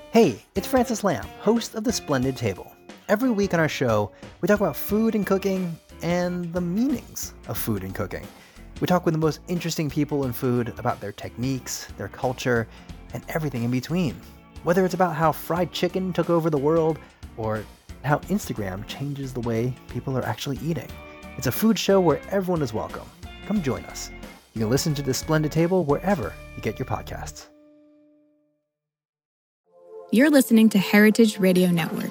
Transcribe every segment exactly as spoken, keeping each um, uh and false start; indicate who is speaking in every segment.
Speaker 1: Hey, it's Francis Lamb, host of The Splendid Table. Every week on our show, we talk about food and cooking and the meanings of food and cooking. We talk with the most interesting people in food about their techniques, their culture, and everything in between. Whether it's about how fried chicken took over the world or how Instagram changes the way people are actually eating. It's a food show where everyone is welcome. Come join us. You can listen to The Splendid Table wherever you get your podcasts.
Speaker 2: You're listening to Heritage Radio Network.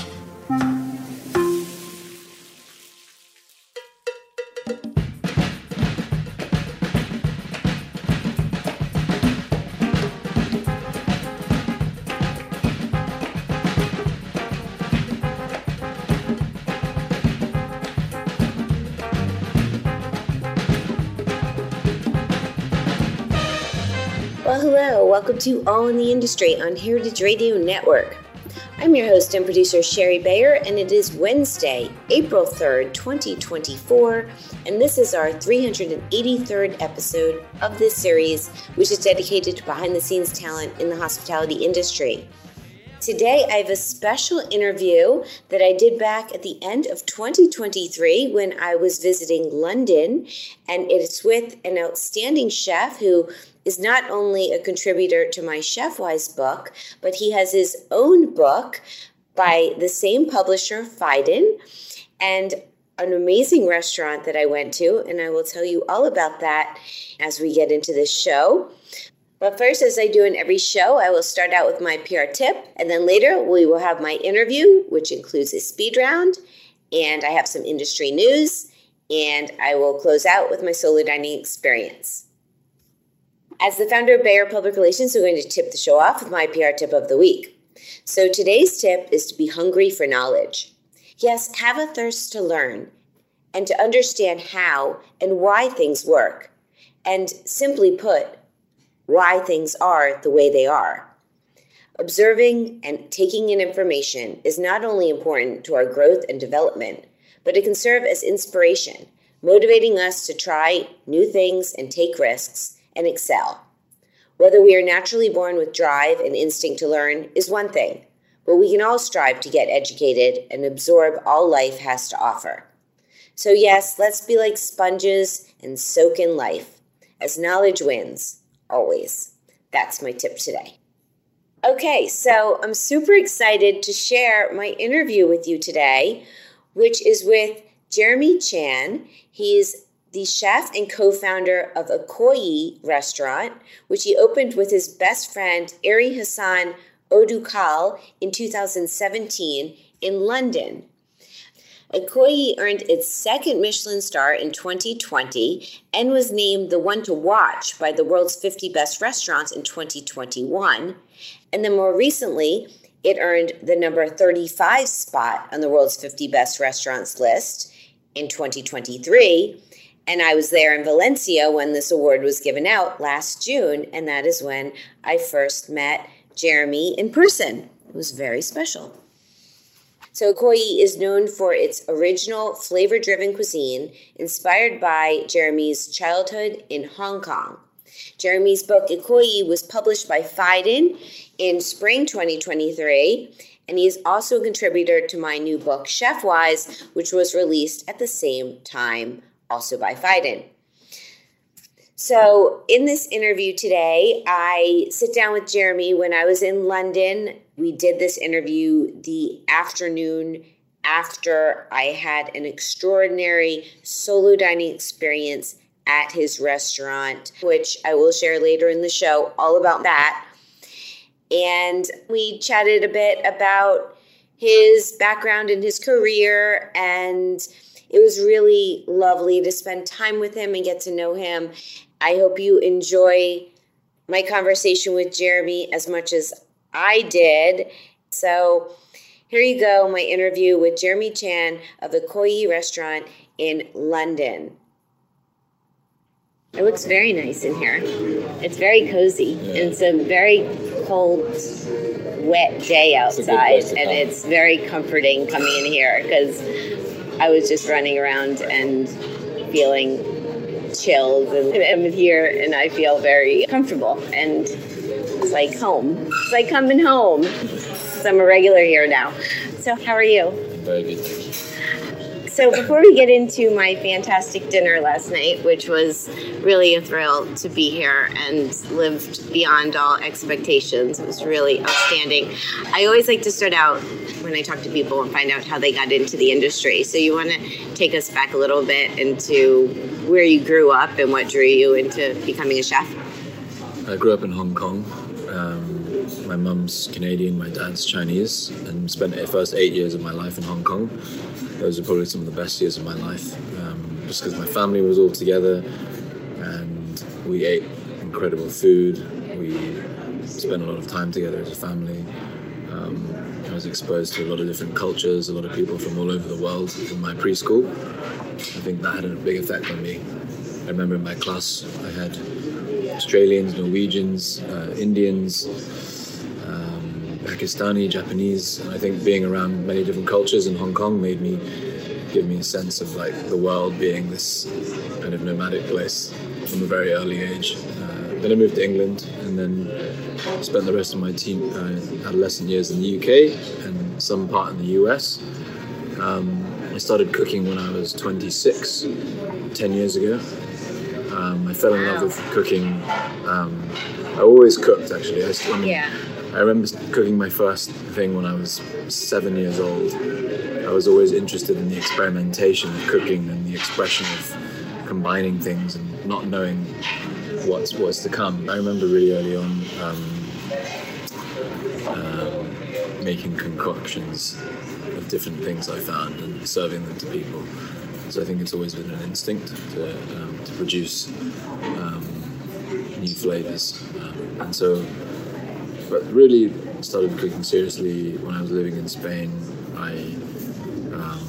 Speaker 3: Well, hello. Welcome to All in the Industry on Heritage Radio Network. I'm your host and producer, Sherry Bayer, and it is Wednesday, April third, twenty twenty-four, and this is our three hundred eighty-third episode of this series, which is dedicated to behind-the-scenes talent in the hospitality industry. Today, I have a special interview that I did back at the end of twenty twenty-three when I was visiting London, and it's with an outstanding chef who is not only a contributor to my ChefWise book, but he has his own book by the same publisher, Phaidon, and an amazing restaurant that I went to, and I will tell you all about that as we get into this show. But first, as I do in every show, I will start out with my P R tip, and then later we will have my interview, which includes a speed round, and I have some industry news, and I will close out with my solo dining experience. As the founder of Bayer Public Relations, I'm going to tip the show off with my P R tip of the week. So today's tip is to be hungry for knowledge. Yes, have a thirst to learn and to understand how and why things work. And simply put, why things are the way they are. Observing and taking in information is not only important to our growth and development, but it can serve as inspiration, motivating us to try new things and take risks and excel. Whether we are naturally born with drive and instinct to learn is one thing, but we can all strive to get educated and absorb all life has to offer. So yes, let's be like sponges and soak in life, as knowledge wins, always. That's my tip today. Okay, so I'm super excited to share my interview with you today, which is with Jeremy Chan. He's the chef and co-founder of Ikoyi Restaurant, which he opened with his best friend, Eri Hassan Odukal, in two thousand seventeen in London. Ikoyi earned its second Michelin star in twenty twenty and was named the one to watch by the world's fifty best restaurants in twenty twenty-one. And then more recently, it earned the number thirty-five spot on the world's fifty best restaurants list in twenty twenty-three. And I was there in Valencia when this award was given out last June, and that is when I first met Jeremy in person. It was very special. So Ikoyi is known for its original flavor-driven cuisine inspired by Jeremy's childhood in Hong Kong. Jeremy's book Ikoyi was published by Phaidon in spring twenty twenty-three, and he is also a contributor to my new book ChefWise, which was released at the same time, also by Phaidon. So in this interview today, I sit down with Jeremy when I was in London. We did this interview the afternoon after I had an extraordinary solo dining experience at his restaurant, which I will share later in the show, all about that. And we chatted a bit about his background and his career, and it was really lovely to spend time with him and get to know him. I hope you enjoy my conversation with Jeremy as much as I did. So here you go, my interview with Jeremy Chan of Ikoyi Restaurant in London. It looks very nice in here. It's very cozy. It's a very cold, wet day outside, and it's very comforting coming in here because I was just running around and feeling chilled, and I'm here and I feel very comfortable, and is like home. It's like coming home. So I'm a regular here now. So how are you?
Speaker 4: Very good, thank you.
Speaker 3: So before we get into my fantastic dinner last night, which was really a thrill to be here and lived beyond all expectations, it was really outstanding. I always like to start out when I talk to people and find out how they got into the industry. So you want to take us back a little bit into where you grew up and what drew you into becoming a chef?
Speaker 4: I grew up in Hong Kong. Um, my mum's Canadian, my dad's Chinese, and spent the first eight years of my life in Hong Kong. Those are probably some of the best years of my life, um, just because my family was all together and we ate incredible food. We spent a lot of time together as a family. Um, I was exposed to a lot of different cultures, a lot of people from all over the world in my preschool. I think that had a big effect on me. I remember in my class I had Australians, Norwegians, uh, Indians, um, Pakistani, Japanese, and I think being around many different cultures in Hong Kong made me, give me a sense of like the world being this kind of nomadic place from a very early age. Uh, then I moved to England and then spent the rest of my teen, uh, adolescent years in the U K and some part in the U S. Um, I started cooking when I was twenty-six, ten years ago. Um, I fell in love with cooking. Um, I always cooked, actually. I, I, mean,
Speaker 3: Yeah.
Speaker 4: I remember cooking my first thing when I was seven years old. I was always interested in the experimentation of cooking and the expression of combining things and not knowing what's what's to come. I remember really early on um, um, making concoctions of different things I found and serving them to people. So I think it's always been an instinct to, um, to produce um, new flavors. Um, and so, but really started cooking seriously when I was living in Spain. I um,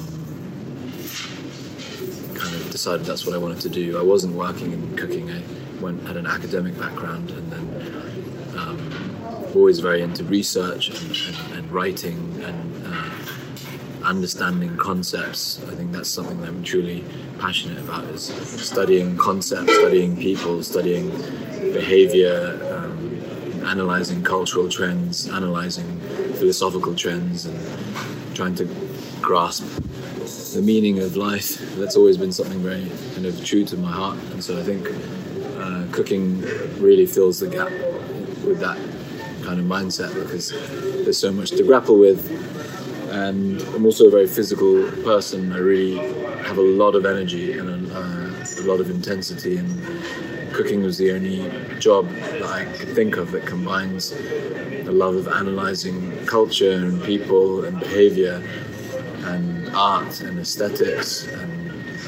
Speaker 4: kind of decided that's what I wanted to do. I wasn't working in cooking. I went had an academic background and then um, always very into research and, and, and writing and uh, understanding concepts. I think that's something that I'm truly passionate about, is studying concepts, studying people, studying behavior, um, analyzing cultural trends, analyzing philosophical trends, and trying to grasp the meaning of life. That's always been something very kind of true to my heart, and so I think uh, cooking really fills the gap with that kind of mindset, because there's so much to grapple with. And I'm also a very physical person. I really have a lot of energy and a, uh, a lot of intensity, and cooking was the only job that I could think of that combines the love of analysing culture and people and behaviour and art and aesthetics and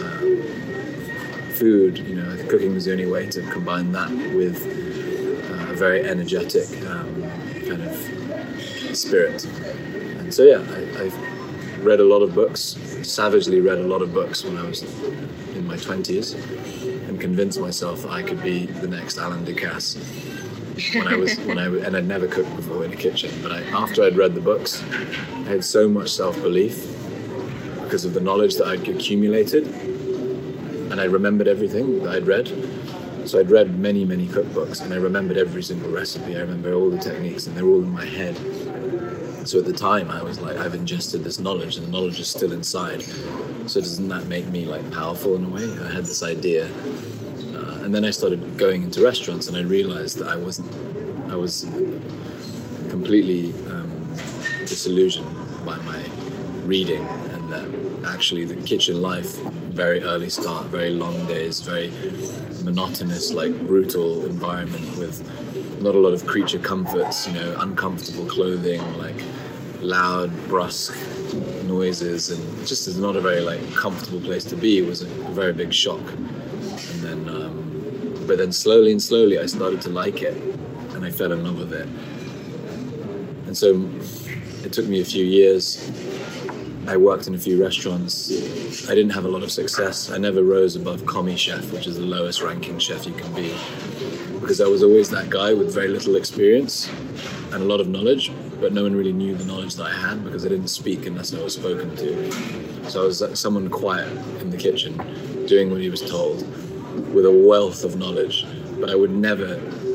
Speaker 4: uh, food. You know, I think cooking was the only way to combine that with uh, a very energetic um, kind of spirit. So yeah, I, I've read a lot of books, savagely read a lot of books when I was in my twenties, and convinced myself that I could be the next Alain Ducasse. When I was, when I and I'd never cooked before in a kitchen, but I, after I'd read the books, I had so much self-belief because of the knowledge that I'd accumulated, and I remembered everything that I'd read. So I'd read many, many cookbooks, and I remembered every single recipe. I remember all the techniques, and they're all in my head. So at the time, I was like, I've ingested this knowledge, and the knowledge is still inside. So doesn't that make me like powerful in a way? I had this idea, uh, and then I started going into restaurants, and I realized that I wasn't, I was completely um, disillusioned by my reading, and that actually the kitchen life, very early start, very long days, very monotonous, like brutal environment with not a lot of creature comforts, you know, uncomfortable clothing, like loud, brusque noises, and just is not a very like comfortable place to be. It was a, a very big shock. And then, um, but then slowly and slowly, I started to like it, and I fell in love with it. And so it took me a few years. I worked in a few restaurants. I didn't have a lot of success. I never rose above commis chef, which is the lowest ranking chef you can be, because I was always that guy with very little experience and a lot of knowledge, but no one really knew the knowledge that I had because I didn't speak unless I was spoken to. So I was like someone quiet in the kitchen, doing what he was told, with a wealth of knowledge, but I would never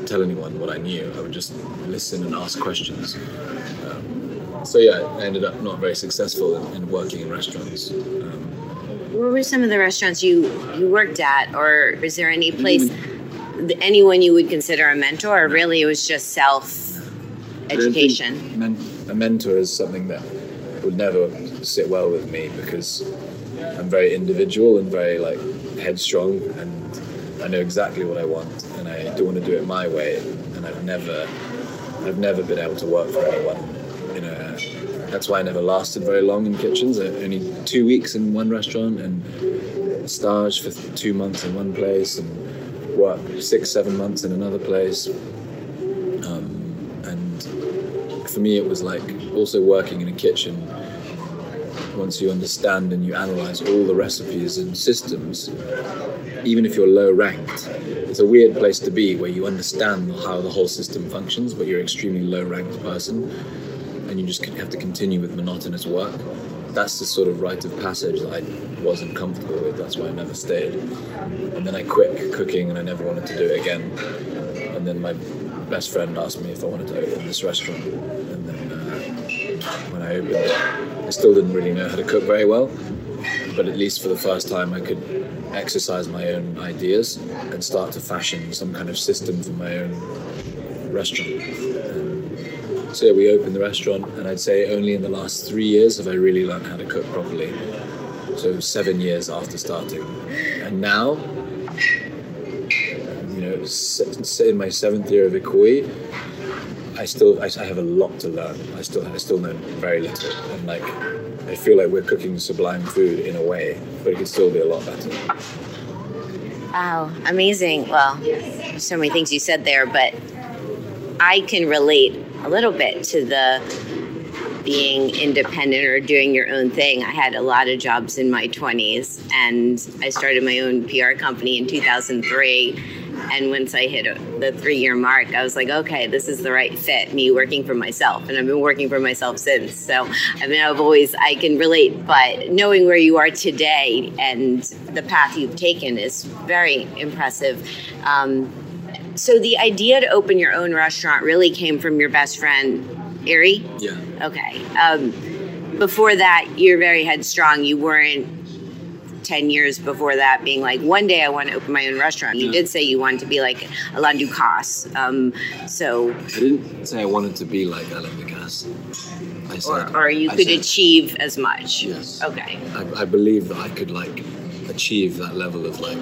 Speaker 4: tell anyone what I knew. I would just listen and ask questions. Um, so yeah, I ended up not very successful in, in working in restaurants. Um,
Speaker 3: what were some of the restaurants you, you worked at, or is there any place, anyone you would consider a mentor, or really it was just self-education?
Speaker 4: Men- a mentor is something that would never sit well with me because I'm very individual and very like headstrong, and I know exactly what I want, and I don't want to do it my way. And I've never, I've never been able to work for anyone. You know, that's why I never lasted very long in kitchens. I, only two weeks in one restaurant, and stage for two months in one place, and work six, seven months in another place. Um, and for me, it was like also working in a kitchen. Once you understand and you analyze all the recipes and systems, even if you're low ranked, it's a weird place to be where you understand how the whole system functions, but you're an extremely low ranked person and you just have to continue with monotonous work. That's the sort of rite of passage that I wasn't comfortable with. That's why I never stayed. And then I quit cooking and I never wanted to do it again. And then my best friend asked me if I wanted to open this restaurant. And then uh, when I opened it, I still didn't really know how to cook very well, but at least for the first time I could exercise my own ideas and start to fashion some kind of system for my own restaurant. And so yeah, we opened the restaurant, and I'd say only in the last three years have I really learned how to cook properly. So seven years after starting. And now, you know, in my seventh year of Ikoi, I still, I, I have a lot to learn. I still, I still know very little, and like, I feel like we're cooking sublime food in a way, but it could still be a lot better.
Speaker 3: Wow, amazing. Well, so many things you said there, but I can relate a little bit to the being independent or doing your own thing. I had a lot of jobs in my twenties, and I started my own P R company in two thousand three. And once I hit the three-year mark, I was like, okay, this is the right fit, me working for myself. And I've been working for myself since. So, I mean, I've always, I can relate. But knowing where you are today and the path you've taken is very impressive. Um, so the idea to open your own restaurant really came from your best friend, Erie?
Speaker 4: Yeah.
Speaker 3: Okay. Um, before that, you're very headstrong. You weren't ten years before that being like, one day I want to open my own restaurant. You yeah. did say you wanted to be like Alain Ducasse. Um, so
Speaker 4: I didn't say I wanted to be like Alain Ducasse. I said,
Speaker 3: or, or you
Speaker 4: I
Speaker 3: could
Speaker 4: said,
Speaker 3: achieve as much.
Speaker 4: Yes.
Speaker 3: Okay.
Speaker 4: I, I believe that I could like achieve that level of like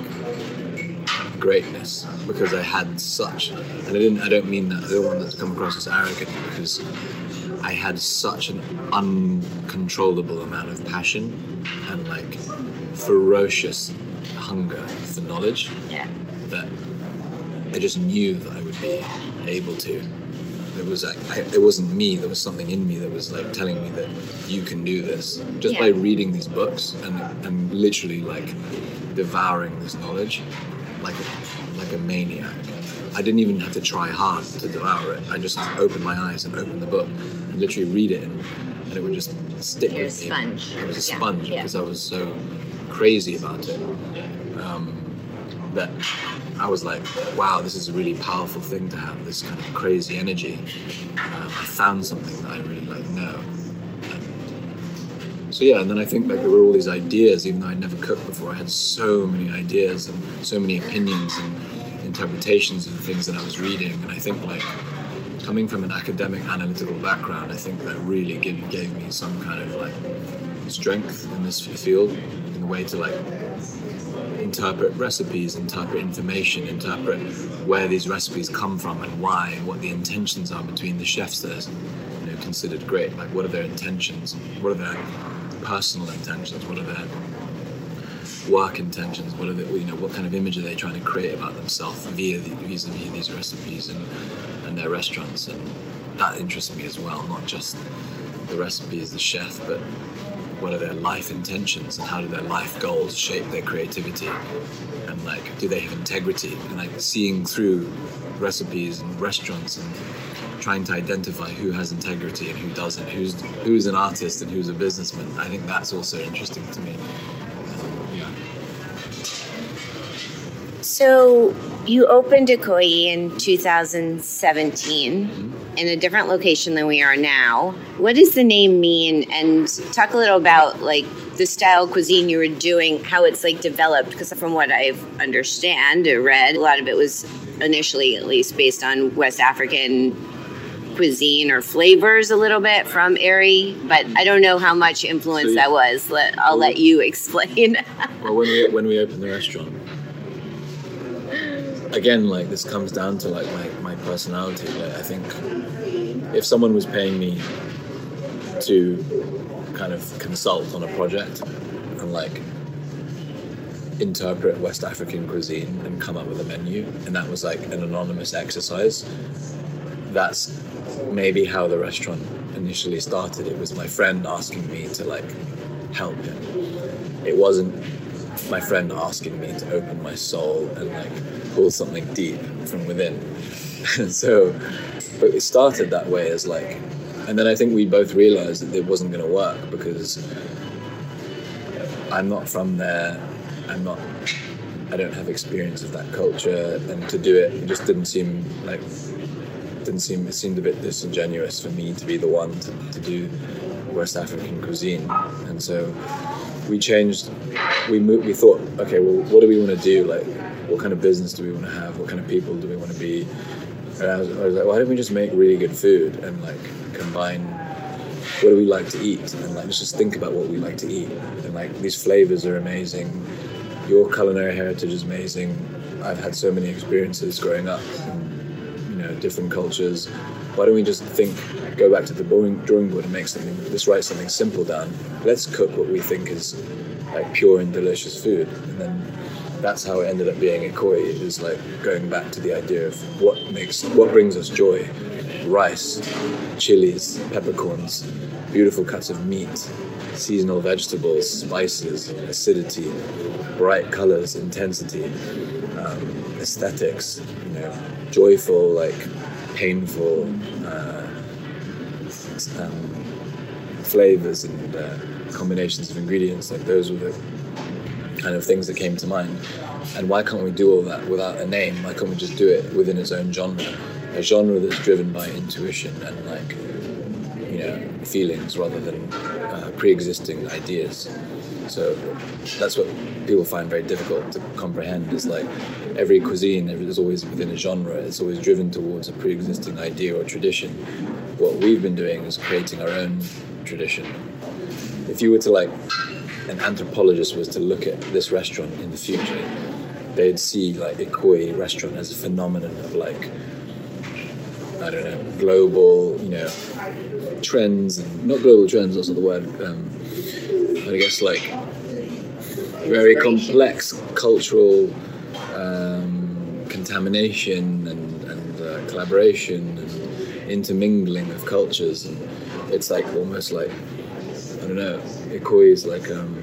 Speaker 4: greatness because I had such, and I didn't. I don't mean that. I don't want that to come across as arrogant because I had such an uncontrollable amount of passion and like ferocious hunger for knowledge
Speaker 3: yeah.
Speaker 4: that I just knew that I would be able to. It was like I, it wasn't me. There was something in me that was like telling me that you can do this just
Speaker 3: yeah.
Speaker 4: by reading these books and and literally like devouring this knowledge like a, like a maniac. I didn't even have to try hard to devour it. I just opened my eyes and opened the book and literally read it, and, and it would just stick
Speaker 3: You're
Speaker 4: with
Speaker 3: a
Speaker 4: me.
Speaker 3: sponge.
Speaker 4: It was a
Speaker 3: Yeah.
Speaker 4: sponge
Speaker 3: Yeah.
Speaker 4: because I was so crazy about it. Um, that I was like, wow, this is a really powerful thing to have, this kind of crazy energy. Um, I found something that I really like know. And so yeah, and then I think like there were all these ideas, even though I'd never cooked before. I had so many ideas and so many opinions and interpretations of the things that I was reading. And I think like coming from an academic analytical background, I think that really gave, gave me some kind of like strength in this field, in the way to like interpret recipes, interpret information, interpret where these recipes come from and why, and what the intentions are between the chefs that are, you know, considered great. Like, what are their intentions? What are their personal intentions? What are their work intentions? What are the, you know, what kind of image are they trying to create about themselves via the, vis-a-vis these recipes and, and their restaurants? And that interests me as well, not just the recipe as the chef, but what are their life intentions and how do their life goals shape their creativity, and like, do they have integrity? And like seeing through recipes and restaurants and trying to identify who has integrity and who doesn't, who's who's an artist and who's a businessman. I think that's also interesting to me. Um, yeah.
Speaker 3: So You opened Ikoyi in two thousand seventeen mm-hmm. in a different location than we are now. What does the name mean? And talk a little about like the style of cuisine you were doing, how it's like developed. Because from what I've understand or read, a lot of it was initially at least based on West African cuisine or flavors a little bit from Eri, but I don't know how much influence so, that was. Let, I'll well, let you explain.
Speaker 4: Well, when we when we opened the restaurant, again, like this comes down to like my, my personality. Like I think if someone was paying me to kind of consult on a project and like interpret West African cuisine and come up with a menu, and that was like an anonymous exercise, that's maybe how the restaurant initially started. It was my friend asking me to like help him. It wasn't my friend asking me to open my soul and like pull something deep from within. So, but it started that way as like, and then I think we both realized that it wasn't going to work because I'm not from there. I'm not, I don't have experience of that culture, and to do it, it just didn't seem like, didn't seem, it seemed a bit disingenuous for me to be the one to, to do West African cuisine. And so we changed, we moved, we thought, okay, well, what do we want to do? Like, what kind of business do we want to have? What kind of people do we want to be? And I was, I was like, why don't we just make really good food and like combine what do we like to eat? And like, let's just think about what we like to eat. And like, these flavors are amazing. Your culinary heritage is amazing. I've had so many experiences growing up in, you know, different cultures. Why don't we just think, go back to the drawing board and make something, let's write something simple down. Let's cook what we think is like pure and delicious food. And then that's how it ended up being Ikoyi. It was like going back to the idea of what makes, what brings us joy. Rice, chilies, peppercorns, beautiful cuts of meat, seasonal vegetables, spices, acidity, bright colors, intensity, um, aesthetics, you know, joyful, like painful uh, um, flavors and uh, combinations of ingredients. Like those were the kind of things that came to mind. And why can't we do all that without a name? Why can't we just do it within its own genre? A genre that's driven by intuition and like, you know, feelings rather than uh, pre-existing ideas. So that's what people find very difficult to comprehend, is like every cuisine is always within a genre. It's always driven towards a pre-existing idea or tradition. What we've been doing is creating our own tradition. If you were to like, an anthropologist was to look at this restaurant in the future, they'd see like Ikoyi restaurant as a phenomenon of like, I don't know, global, you know, trends, and not global trends, that's not the word, um, but I guess like very complex cultural um, contamination and, and uh, collaboration and intermingling of cultures. And it's like almost like, I don't know, Ikoyi is like, um,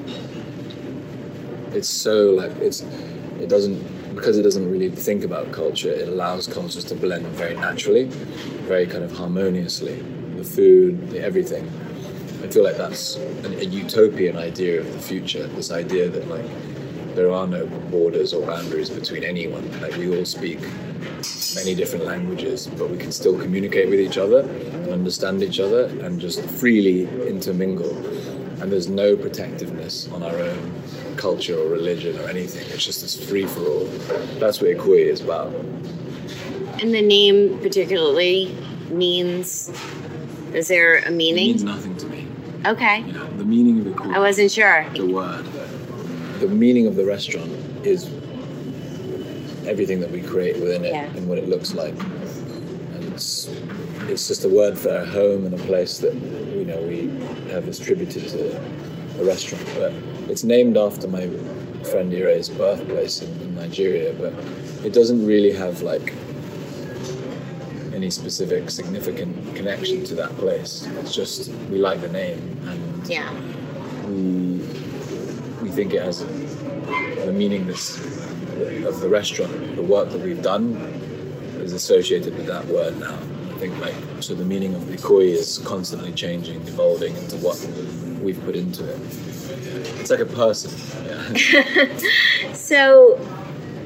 Speaker 4: it's so like, it's, it doesn't, because it doesn't really think about culture, it allows cultures to blend very naturally, very kind of harmoniously. The food, the everything. I feel like that's an, a utopian idea of the future, this idea that like there are no borders or boundaries between anyone. Like we all speak many different languages, but we can still communicate with each other and understand each other and just freely intermingle. And there's no protectiveness on our own culture or religion or anything. It's just this free-for-all. That's what Ikoyi is about.
Speaker 3: And the name particularly means, is there a meaning?
Speaker 4: It means nothing to me.
Speaker 3: Okay.
Speaker 4: You know, the meaning of Ikoyi.
Speaker 3: I wasn't sure.
Speaker 4: The word. The meaning of the restaurant is everything that we create within it, yeah, and what it looks like. And it's, it's just a word for a home and a place that, you know, we have attributed to a restaurant. But it's named after my friend Ire's birthplace in, in Nigeria, but it doesn't really have like any specific significant connection to that place. It's just we like the name, and
Speaker 3: yeah,
Speaker 4: we we think it has a, the meaning that's of the restaurant. The work that we've done is associated with that word now. I think like so the meaning of Ikoyi is constantly changing, evolving into what we've put into it. It's like a person. Yeah.
Speaker 3: So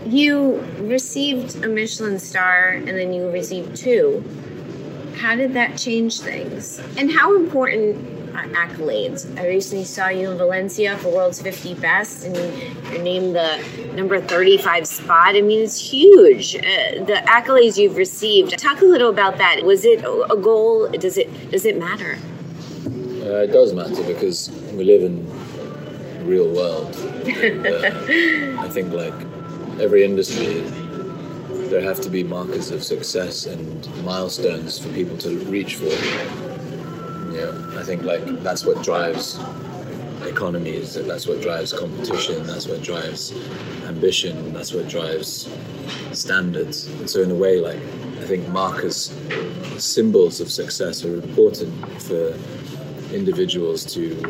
Speaker 3: You received a Michelin star and then you received two. How did that change things? And how important are accolades? I recently saw you in Valencia for World's fifty Best, and you're named the number thirty-five spot. I mean, it's huge. Uh, the accolades you've received. Talk a little about that. Was it a goal? Does it does it matter?
Speaker 4: Uh, it does matter because we live in the real world. And, uh, I think like every industry, there have to be markers of success and milestones for people to reach for. You know, I think like that's what drives economies, that's what drives competition, that's what drives ambition, that's what drives standards. And so in a way, like I think markers, symbols of success are important for individuals to, you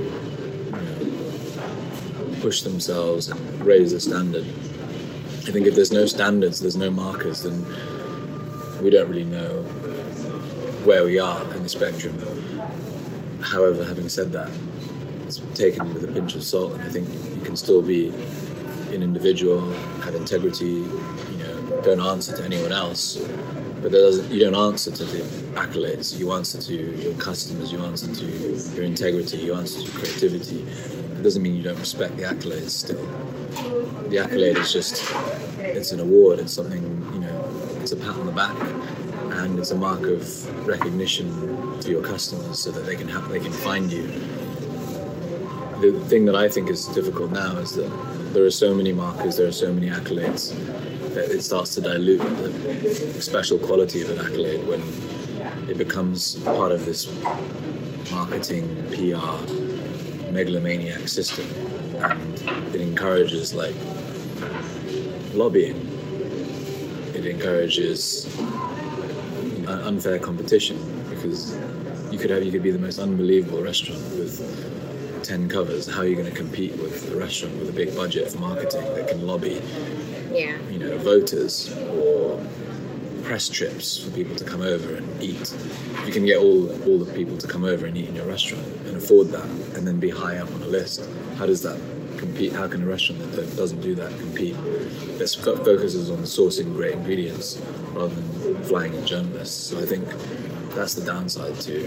Speaker 4: know, push themselves and raise the standard. I think if there's no standards, there's no markers, then we don't really know where we are in the spectrum. However, having said that, it's taken with a pinch of salt, and I think you can still be an individual, have integrity, you know, don't answer to anyone else, but that doesn't, you don't answer to the accolades, you answer to your customers, you answer to your integrity, you answer to creativity. It doesn't mean you don't respect the accolades still. The accolade is just, it's an award, it's something, you know, it's a pat on the back, and it's a mark of recognition to your customers so that they can have, they can find you. The thing that I think is difficult now is that there are so many markers, there are so many accolades, that it starts to dilute the special quality of an accolade when it becomes part of this marketing, P R, megalomaniac system, and it encourages like lobbying. It encourages unfair competition, because you could have you could be the most unbelievable restaurant with ten covers. How are you going to compete with a restaurant with a big budget for marketing that can lobby,
Speaker 3: yeah,
Speaker 4: you know, voters or press trips for people to come over and eat? You can get all all the people to come over and eat in your restaurant and afford that, and then be high up on a list. How does that compete? How can a restaurant that doesn't do that compete? That focuses on sourcing great ingredients rather than flying in journalists. So I think that's the downside to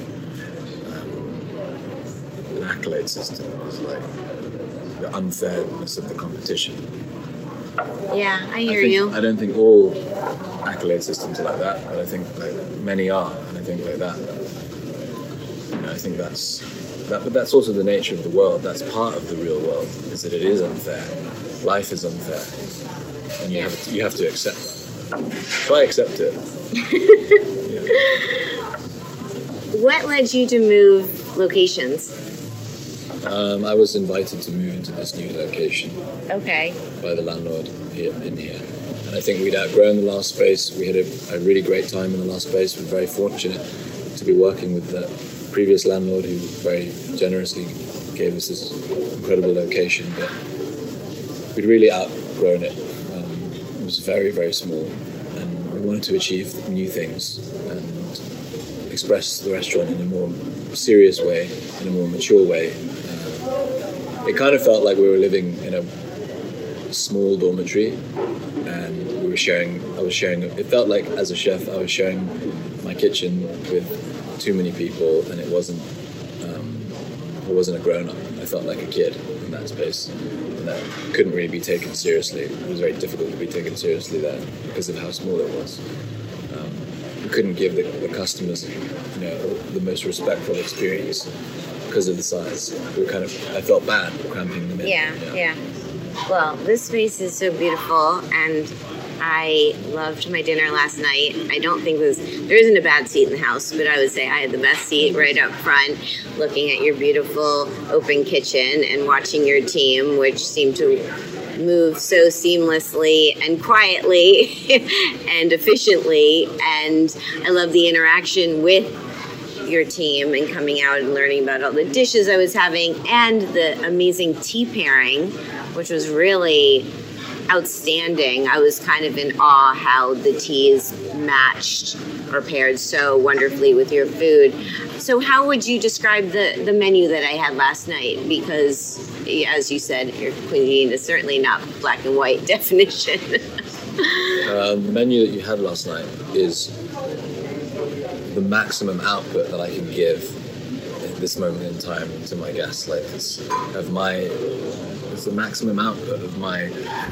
Speaker 4: um, an accolade system, is like the unfairness of the competition.
Speaker 3: Yeah, I hear
Speaker 4: I think,
Speaker 3: you.
Speaker 4: I don't think all accolade systems are like that, but I think like many are, and I think like that. You know, I think that's that, but that's also the nature of the world. That's part of the real world, is that it is unfair. Life is unfair, and you have to, you have to accept that. So I accept it. Yeah.
Speaker 3: What led you to move locations?
Speaker 4: Um, I was invited to move into this new location.
Speaker 3: Okay.
Speaker 4: By the landlord here in here. And I think we'd outgrown the last space. We had a, a really great time in the last space. We're very fortunate to be working with the previous landlord, who very generously gave us this incredible location. But we'd really outgrown it. Um, it was very, very small. And we wanted to achieve new things and express the restaurant in a more serious way, in a more mature way. It kind of felt like we were living in a small dormitory, and we were sharing, I was sharing, it felt like as a chef I was sharing my kitchen with too many people, and it wasn't, um, I wasn't a grown-up. I felt like a kid in that space, and that couldn't really be taken seriously. It was very difficult to be taken seriously there because of how small it was. Um, we couldn't give the, the customers, you know, the most respectful experience because of the size. We were kind of, I felt bad cramping them in.
Speaker 3: Yeah, yeah, yeah. Well, this space is so beautiful, and I loved my dinner last night. I don't think there's, there isn't a bad seat in the house, but I would say I had the best seat right up front, looking at your beautiful open kitchen and watching your team, which seemed to move so seamlessly and quietly and efficiently. And I love the interaction with your team and coming out and learning about all the dishes I was having, and the amazing tea pairing, which was really outstanding. I was kind of in awe how the teas matched or paired so wonderfully with your food. So how would you describe the, the menu that I had last night? Because, as you said, your cuisine is certainly not black and white definition.
Speaker 4: Uh, the menu that you had last night is the maximum output that I can give at this moment in time to my guests. Like it's of my, it's the maximum output of my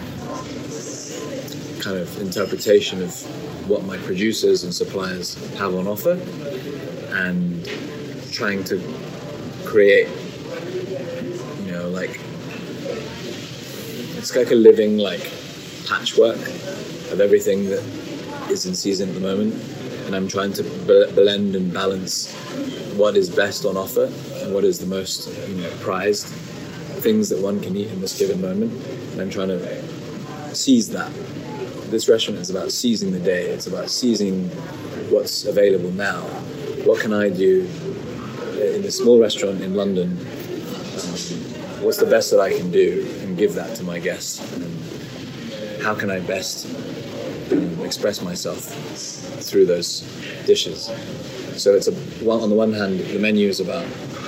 Speaker 4: kind of interpretation of what my producers and suppliers have on offer, and trying to create, you know, like it's like a living like patchwork of everything that is in season at the moment, and I'm trying to b- blend and balance what is best on offer and what is the most, you know, prized things that one can eat in this given moment, and I'm trying to seize that. This restaurant is about seizing the day. It's about seizing what's available now. What can I do in a small restaurant in London? Um, what's the best that I can do and give that to my guests? And how can I best um, express myself through those dishes? So it's a, well, on the one hand, the menu is about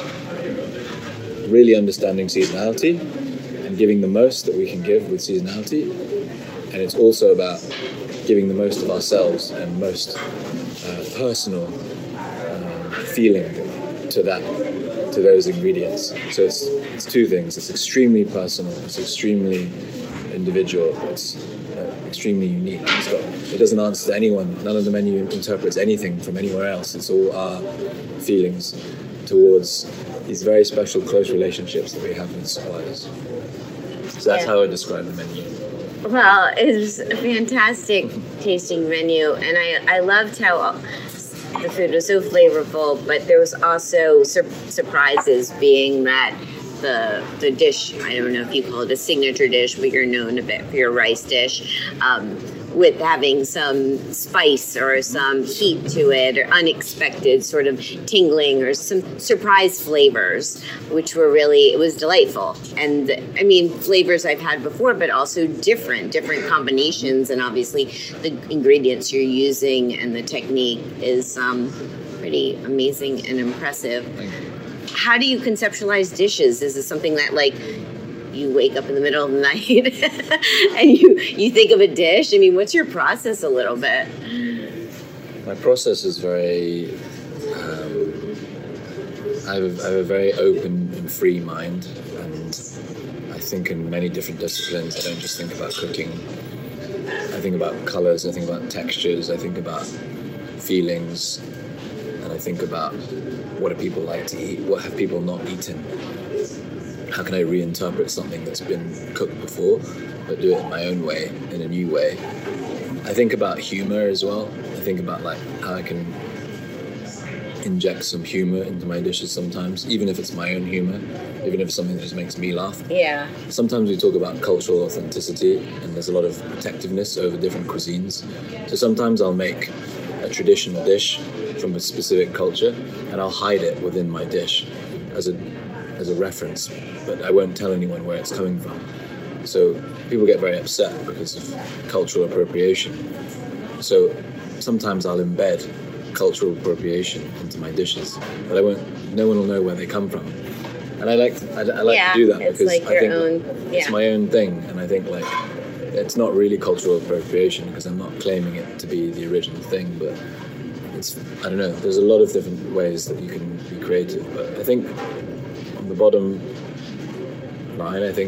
Speaker 4: really understanding seasonality and giving the most that we can give with seasonality. And it's also about giving the most of ourselves and most uh, personal um, feeling to that, to those ingredients. So it's it's two things. It's extremely personal. It's extremely individual. It's uh, extremely unique. It's got, it doesn't answer to anyone. None of the menu interprets anything from anywhere else. It's all our feelings towards these very special, close relationships that we have with suppliers. So that's yeah. how I describe the menu.
Speaker 3: Well, it was a fantastic tasting menu, and I, I loved how the food was so flavorful, but there was also sur- surprises, being that the the dish, I don't know if you call it a signature dish, but you're known a bit for your rice dish, um, with having some spice or some heat to it, or unexpected sort of tingling or some surprise flavors, which were really, it was delightful. And I mean, flavors I've had before, but also different, different combinations. And obviously the ingredients you're using and the technique is um, pretty amazing and impressive. How do you conceptualize dishes? Is it something that like, you wake up in the middle of the night and you, you think of a dish? I mean, what's your process a little bit?
Speaker 4: My process is very, um, I, have a, I have a very open and free mind, and I think in many different disciplines. I don't just think about cooking. I think about colors, I think about textures, I think about feelings, and I think about what do people like to eat, what have people not eaten. How can I reinterpret something that's been cooked before, but do it in my own way, in a new way? I think about humor as well. I think about like how I can inject some humor into my dishes sometimes, even if it's my own humor, even if it's something that just makes me laugh.
Speaker 3: Yeah.
Speaker 4: Sometimes we talk about cultural authenticity, and there's a lot of protectiveness over different cuisines. So sometimes I'll make a traditional dish from a specific culture, and I'll hide it within my dish as a as a reference, but I won't tell anyone where it's coming from. So people get very upset because of cultural appropriation. So sometimes I'll embed cultural appropriation into my dishes, but I won't. No one will know where they come from. And I like to, I, I like
Speaker 3: yeah,
Speaker 4: to do that
Speaker 3: it's
Speaker 4: because
Speaker 3: like
Speaker 4: I
Speaker 3: your
Speaker 4: think
Speaker 3: own, yeah.
Speaker 4: it's my own thing, and I think like it's not really cultural appropriation because I'm not claiming it to be the original thing, but it's, I don't know. There's a lot of different ways that you can be creative, but I think on the bottom line, I think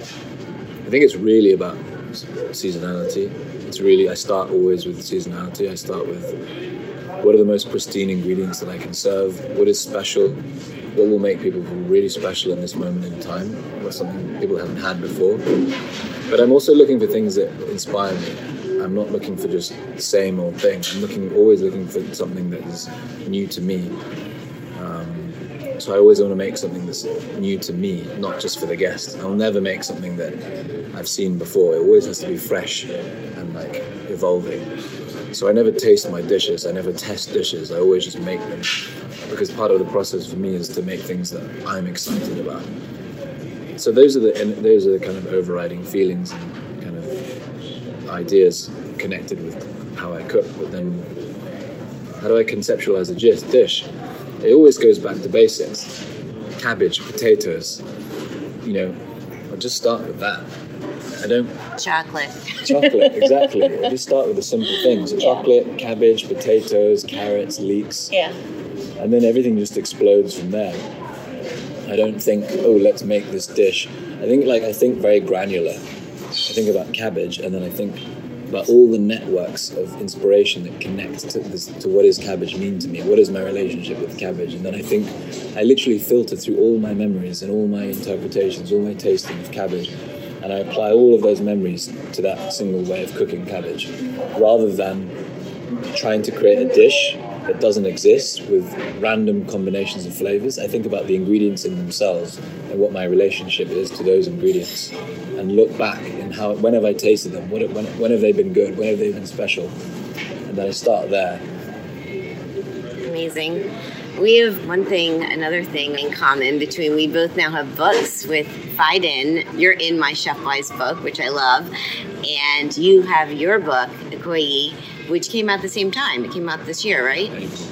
Speaker 4: I think it's really about seasonality. It's really, I start always with seasonality. I start with what are the most pristine ingredients that I can serve? What is special? What will make people feel really special in this moment in time? What's something people haven't had before? But I'm also looking for things that inspire me. I'm not looking for just the same old thing. I'm looking, always looking for something that is new to me. Um, so I always want to make something that's new to me, not just for the guest. I'll never make something that I've seen before. It always has to be fresh and like evolving. So I never taste my dishes. I never test dishes. I always just make them, because part of the process for me is to make things that I'm excited about. So those are the those are the kind of overriding feelings and kind of ideas connected with how I cook. But then, how do I conceptualize a dish? It always goes back to basics. Cabbage, potatoes. You know, I'll just start with that. I don't...
Speaker 3: Chocolate.
Speaker 4: Chocolate, exactly. I just start with the simple things. Yeah. Chocolate, cabbage, potatoes, carrots, leeks.
Speaker 3: Yeah.
Speaker 4: And then everything just explodes from there. I don't think, oh, let's make this dish. I think, like, I think very granular. I think about cabbage, and then I think about all the networks of inspiration that connect to this, to what does cabbage mean to me? What is my relationship with cabbage? And then I think I literally filter through all my memories and all my interpretations, all my tasting of cabbage, and I apply all of those memories to that single way of cooking cabbage, rather than trying to create a dish that doesn't exist with random combinations of flavors. I think about the ingredients in themselves and what my relationship is to those ingredients, and look back and how, when have I tasted them? What, when, when have they been good? When have they been special? And then I start there.
Speaker 3: Amazing. We have one thing, another thing in common between, we both now have books with Phaidon. You're in my Chef Wise book, which I love, and you have your book, Ikoyi, which came out the same time. It came out this year, right?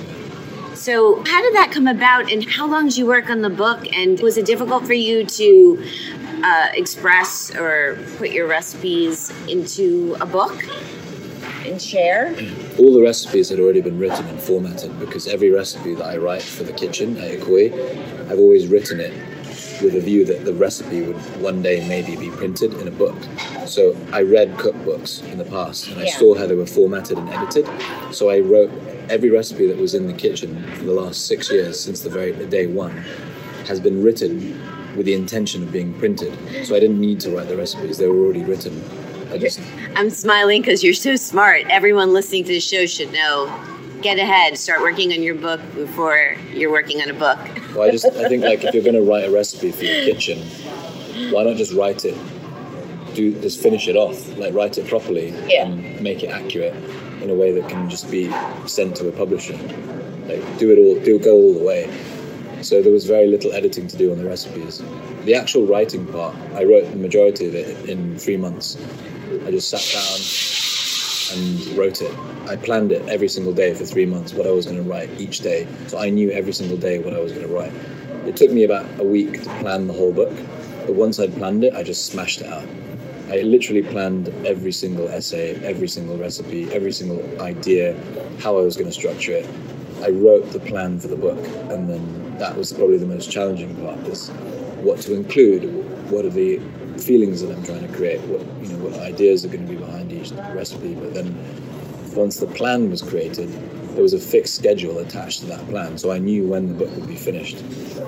Speaker 3: So how did that come about, and how long did you work on the book, and was it difficult for you to uh, express or put your recipes into a book and share?
Speaker 4: All the recipes had already been written and formatted, because every recipe that I write for the kitchen at Ikoyi, I've always written it with a view that the recipe would one day maybe be printed in a book. So I read cookbooks in the past, and I
Speaker 3: yeah.
Speaker 4: saw how they were formatted and edited. So I wrote every recipe that was in the kitchen for the last six years, since the very the day one, has been written with the intention of being printed. So I didn't need to write the recipes; they were already written. I just
Speaker 3: I'm smiling because you're so smart. Everyone listening to the show should know. Get ahead. Start working on your book before you're working on a book.
Speaker 4: Well, I just I think, like, if you're going to write a recipe for your kitchen, why not just write it? Do just finish it off, like write it properly
Speaker 3: yeah.
Speaker 4: and make it accurate in a way that can just be sent to a publisher. Like, do it all, do go all the way. So there was very little editing to do on the recipes. The actual writing part, I wrote the majority of it in three months. I just sat down and wrote it. I planned it every single day for three months, what I was going to write each day. So I knew every single day what I was going to write. It took me about a week to plan the whole book, but once I'd planned it, I just smashed it out. I literally planned every single essay, every single recipe, every single idea, how I was going to structure it. I wrote the plan for the book, and then that was probably the most challenging part, is what to include, what are the feelings that I'm trying to create, what you know, what ideas are going to be behind each recipe. But then once the plan was created, there was a fixed schedule attached to that plan, so I knew when the book would be finished.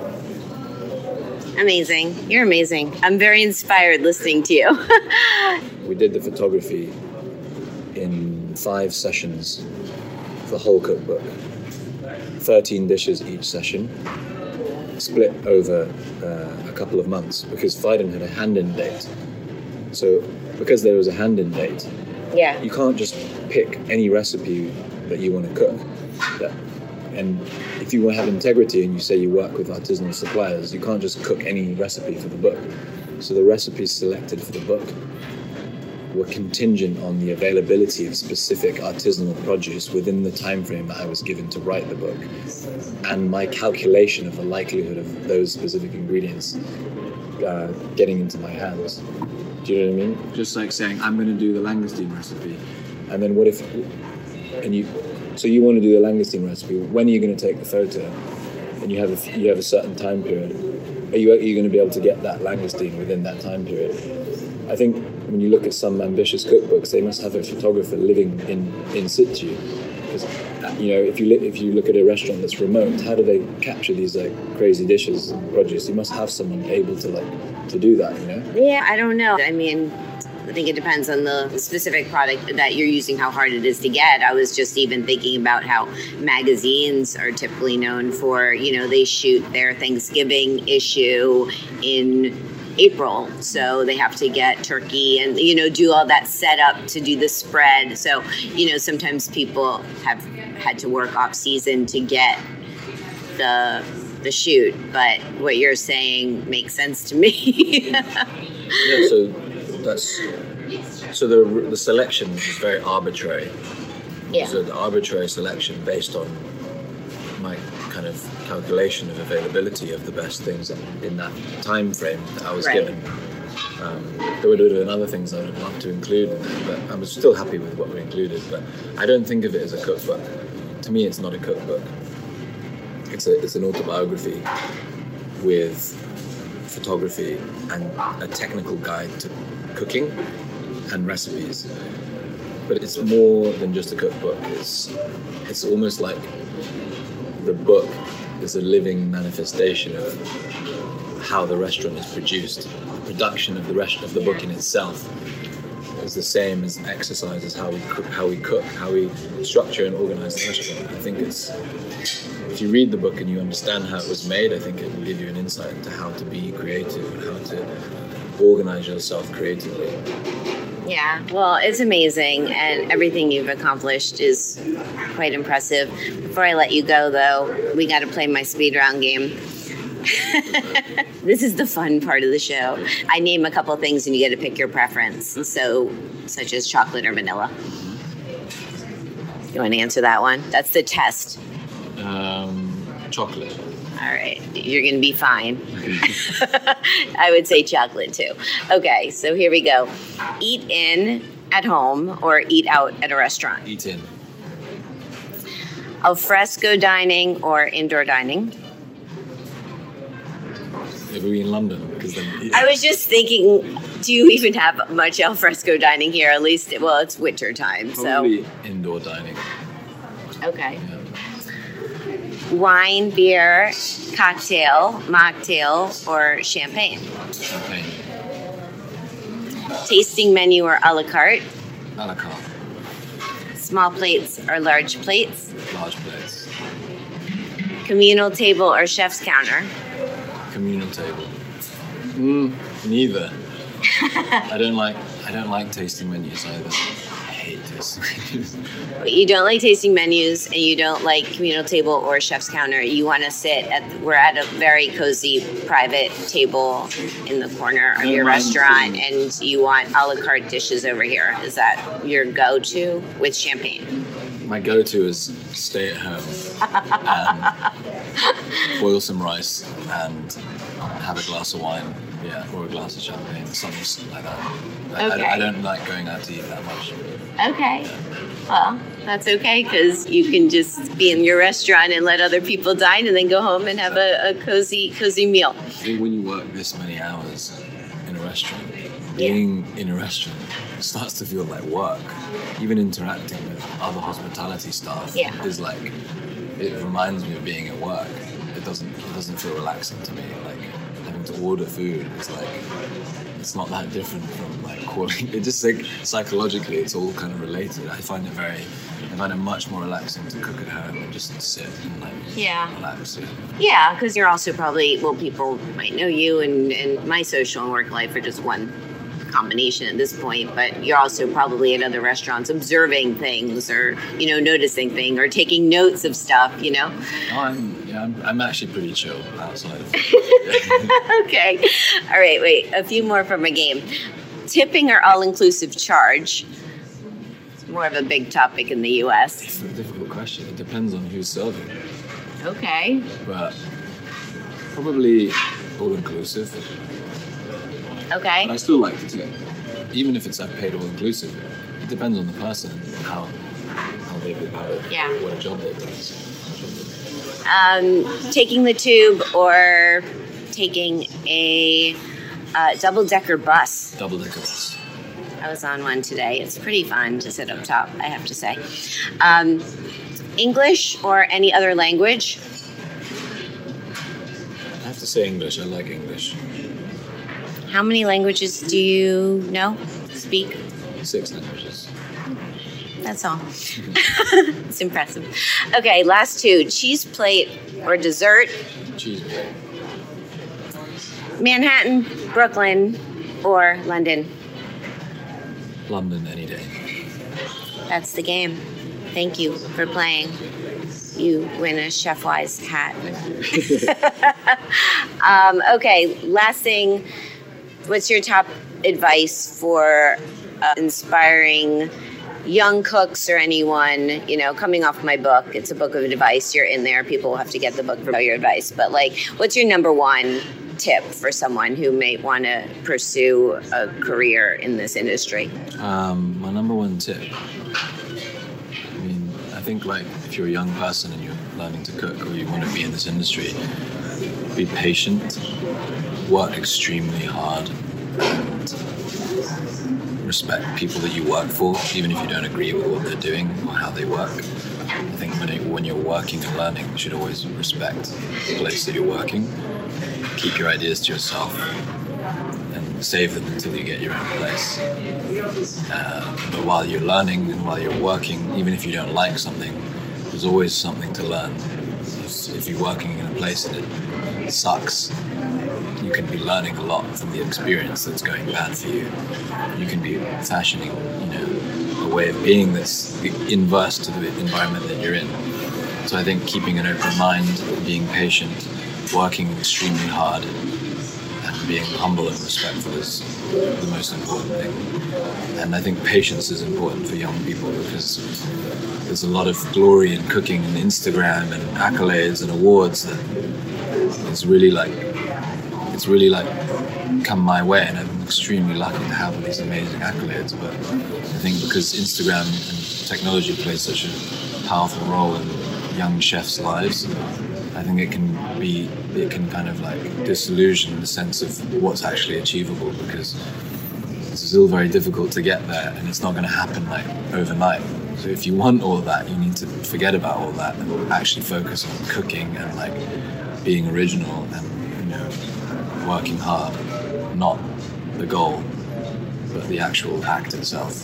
Speaker 3: Amazing. You're amazing. I'm very inspired listening to you.
Speaker 4: We did the photography in five sessions for the whole cookbook. thirteen dishes each session, split over uh, a couple of months, because Phaidon had a hand-in date. So because there was a hand-in date,
Speaker 3: yeah.
Speaker 4: you can't just pick any recipe that you want to cook. Yeah. And if you want to have integrity and you say you work with artisanal suppliers, you can't just cook any recipe for the book. So the recipes selected for the book were contingent on the availability of specific artisanal produce within the time frame that I was given to write the book, and my calculation of the likelihood of those specific ingredients uh, getting into my hands. Do you know what I mean? Just like saying, I'm going to do the langoustine recipe, and then what if, and you, so you want to do the langoustine recipe, when are you going to take the photo? And you have a, you have a certain time period. Are you, are you going to be able to get that langoustine within that time period? I think when you look at some ambitious cookbooks, they must have a photographer living in, in situ. Because, you know, if you li- if you look at a restaurant that's remote, how do they capture these like crazy dishes and produce? You must have someone able to like to do that, you know?
Speaker 3: Yeah, I don't know. I mean, I think it depends on the specific product that you're using, how hard it is to get. I was just even thinking about how magazines are typically known for, you know, they shoot their Thanksgiving issue in April, so they have to get turkey and, you know, do all that setup to do the spread. So, you know, sometimes people have had to work off season to get the the shoot, but what you're saying makes sense to me.
Speaker 4: Yeah, so that's so the the selection is very arbitrary.
Speaker 3: Yeah.
Speaker 4: So the arbitrary selection based on my kind of calculation of availability of the best things in that time frame that I was
Speaker 3: right.
Speaker 4: given. Um, there would have been other things I would have loved to include in there, but I was still happy with what we included. But I don't think of it as a cookbook. To me, it's not a cookbook. It's a it's an autobiography with photography and a technical guide to cooking and recipes. But it's more than just a cookbook. It's it's almost like the book is a living manifestation of how the restaurant is produced. The production of the rest of the book in itself is the same as exercise as how we cook, how we cook, how we structure and organize the restaurant. I think it's if you read the book and you understand how it was made, I think it will give you an insight into how to be creative and how to organize yourself creatively.
Speaker 3: Yeah, well, it's amazing, and everything you've accomplished is quite impressive. Before I let you go, though, we got to play my speed round game. This is the fun part of the show. I name a couple things, and you get to pick your preference. So, such as chocolate or vanilla. You want to answer that one? That's the test.
Speaker 4: Um, chocolate.
Speaker 3: All right, you're going to be fine. I would say chocolate too. Okay, so here we go. Eat in at home or eat out at a restaurant?
Speaker 4: Eat in.
Speaker 3: Al fresco dining or indoor dining?
Speaker 4: If we're in London, because then.
Speaker 3: I was just thinking, do you even have much al fresco dining here? At least, well, it's winter time,
Speaker 4: Probably
Speaker 3: so.
Speaker 4: indoor dining.
Speaker 3: Okay.
Speaker 4: Yeah.
Speaker 3: Wine, beer, cocktail, mocktail, or champagne?
Speaker 4: Champagne.
Speaker 3: Tasting menu or a la carte?
Speaker 4: A la carte.
Speaker 3: Small plates or large plates?
Speaker 4: Large plates.
Speaker 3: Communal table or chef's counter?
Speaker 4: Communal table. Mm, neither. I don't like. I don't like tasting menus either. I hate tasting menus.
Speaker 3: But you don't like tasting menus, and you don't like communal table or chef's counter. You want to sit at. We're at a very cozy private table in the corner of your restaurant, and you want a la carte dishes over here. Is that your go-to with champagne?
Speaker 4: My go-to is stay at home and boil some rice and have a glass of wine, yeah, or a glass of champagne, something like that. I,
Speaker 3: Okay.
Speaker 4: I, I don't like going out to eat that much.
Speaker 3: Okay. Well, that's okay, because you can just be in your restaurant and let other people dine, and then go home and have a, a cozy, cozy meal.
Speaker 4: I think when you work this many hours in a restaurant, being in a restaurant starts to feel like work. Even interacting with other hospitality staff
Speaker 3: Yeah.
Speaker 4: is like, it reminds me of being at work. It doesn't it doesn't feel relaxing to me. Like having to order food is like, it's not that different from like calling. It just like psychologically, it's all kind of related. I find it very, I find it much more relaxing to cook at home and just sit and like
Speaker 3: Yeah.
Speaker 4: relax. Yeah.
Speaker 3: Yeah, because you're also probably, well, people might know you, and, and my social and work life are just one combination at this point, but you're also probably at other restaurants observing things, or, you know, noticing things, or taking notes of stuff, you know?
Speaker 4: Oh, I'm, yeah, I'm, I'm actually pretty chill outside of it.
Speaker 3: Okay. All right, wait, a few more from a game. Tipping or all-inclusive charge? It's more of a big topic in the U S.
Speaker 4: It's a difficult question. It depends on who's serving.
Speaker 3: Okay.
Speaker 4: But probably all-inclusive.
Speaker 3: Okay.
Speaker 4: But I still like to tip. Even if it's paid all-inclusive, it depends on the person and how, how they how,
Speaker 3: Yeah.
Speaker 4: what job they've done.
Speaker 3: Um, taking the tube or taking a uh, double-decker bus?
Speaker 4: Double-decker bus.
Speaker 3: I was on one today. It's pretty fun to sit up top, I have to say. Um, English or any other language?
Speaker 4: I have to say English. I like English.
Speaker 3: How many languages do you know, speak?
Speaker 4: Six languages.
Speaker 3: That's all. It's impressive. Okay, last two. Cheese plate or dessert?
Speaker 4: Cheese plate.
Speaker 3: Manhattan, Brooklyn, or London?
Speaker 4: London any day.
Speaker 3: That's the game. Thank you for playing. You win a Chef Wise hat. um, okay, last thing. What's your top advice for uh, inspiring young cooks or anyone, you know, coming off my book? It's a book of advice. You're in there. People will have to get the book for your advice. But, like, what's your number one tip for someone who may want to pursue a career in this industry?
Speaker 4: Um, my number one tip, I mean, I think like if you're a young person and you're learning to cook or you want to be in this industry, be patient, work extremely hard, and respect people that you work for, even if you don't agree with what they're doing or how they work. I think when, it, when you're working and learning, you should always respect the place that you're working. Keep your ideas to yourself and save them until you get your own place. Uh, but while you're learning and while you're working, even if you don't like something, there's always something to learn. If, if you're working in a place and it sucks, you can be learning a lot from the experience that's going bad for you. You can be fashioning, you know, a way of being that's inverse to the environment that you're in. So I think keeping an open mind, being patient, working extremely hard, and being humble and respectful is the most important thing. And I think patience is important for young people because there's a lot of glory in cooking and Instagram and accolades and awards that is really like it's really like come my way, and I'm extremely lucky to have all these amazing accolades. But I think because Instagram and technology plays such a powerful role in young chefs' lives, I think it can be, it can kind of like disillusion the sense of what's actually achievable, because it's still very difficult to get there, and it's not going to happen like overnight. So if you want all of that, you need to forget about all that and actually focus on cooking and like being original and, you know, working hard, not the goal, but the actual act itself.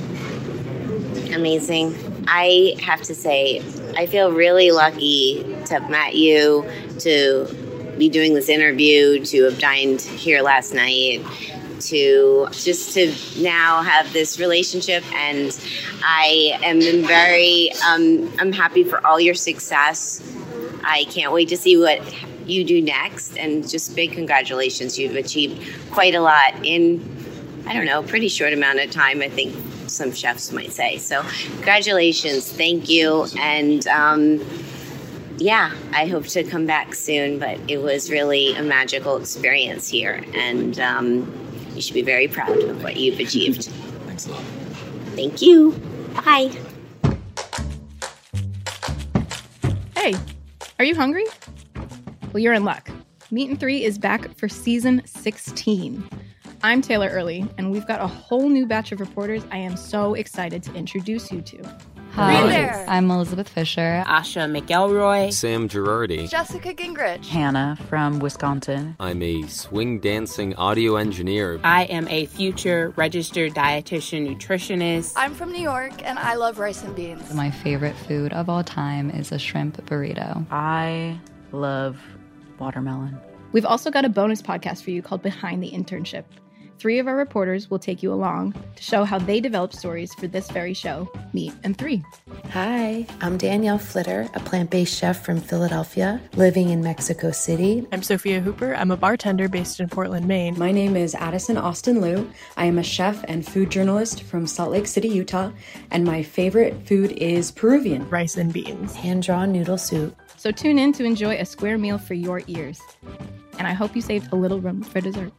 Speaker 3: Amazing. I have to say, I feel really lucky to have met you, to be doing this interview, to have dined here last night, to just to now have this relationship. And I am very, um, I'm happy for all your success. I can't wait to see what you do next, and just big congratulations. You've achieved quite a lot in, I don't know, a pretty short amount of time, I think some chefs might say. So congratulations, thank you. And um, yeah, I hope to come back soon, but it was really a magical experience here. And um, you should be very proud of what you've achieved.
Speaker 4: Thanks a lot.
Speaker 3: Thank you. Bye.
Speaker 2: Hey, are you hungry? Well, you're in luck. Meat and Three is back for season sixteen. I'm Taylor Early, and we've got a whole new batch of reporters I am so excited to introduce you to.
Speaker 5: Hi, I'm Elizabeth Fisher.
Speaker 6: Asha McElroy.
Speaker 7: Sam Girardi.
Speaker 8: Jessica Gingrich.
Speaker 5: Hannah from Wisconsin.
Speaker 7: I'm a swing dancing audio engineer.
Speaker 6: I am a future registered dietitian nutritionist.
Speaker 8: I'm from New York, and I love rice and beans.
Speaker 5: My favorite food of all time is a shrimp burrito.
Speaker 9: I love watermelon.
Speaker 2: We've also got a bonus podcast for you called Behind the Internship. Three of our reporters will take you along to show how they develop stories for this very show, Meat and Three.
Speaker 10: Hi, I'm Danielle Flitter, a plant-based chef from Philadelphia, living in Mexico City.
Speaker 11: I'm Sophia Hooper. I'm a bartender based in Portland, Maine.
Speaker 12: My name is Addison Austin Liu. I am a chef and food journalist from Salt Lake City, Utah, and my favorite food is Peruvian.
Speaker 11: Rice and beans.
Speaker 10: Hand-drawn noodle soup.
Speaker 2: So tune in to enjoy a square meal for your ears. And I hope you saved a little room for dessert.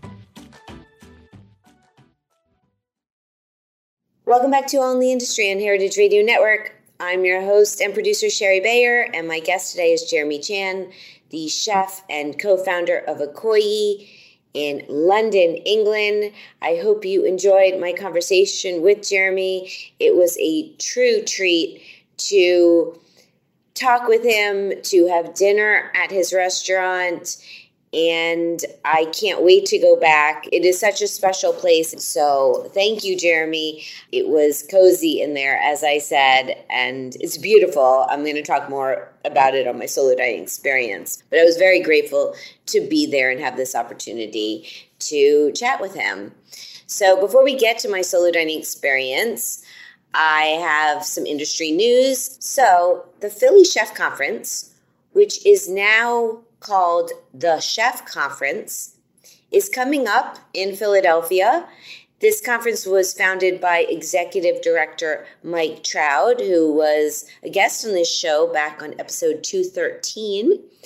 Speaker 3: Welcome back to All in the Industry on Heritage Radio Network. I'm your host and producer, Sherry Bayer, and my guest today is Jeremy Chan, the chef and co-founder of Okoye in London, England. I hope you enjoyed my conversation with Jeremy. It was a true treat to talk with him, to have dinner at his restaurant, and I can't wait to go back. It is such a special place. So thank you, Jeremy. It was cozy in there, as I said, and it's beautiful. I'm going to talk more about it on my solo dining experience. But I was very grateful to be there and have this opportunity to chat with him. So before we get to my solo dining experience, I have some industry news. So the Philly Chef Conference, which is now called the Chef Conference, is coming up in Philadelphia. This conference was founded by Executive Director Mike Trout, who was a guest on this show back on episode two thirteen.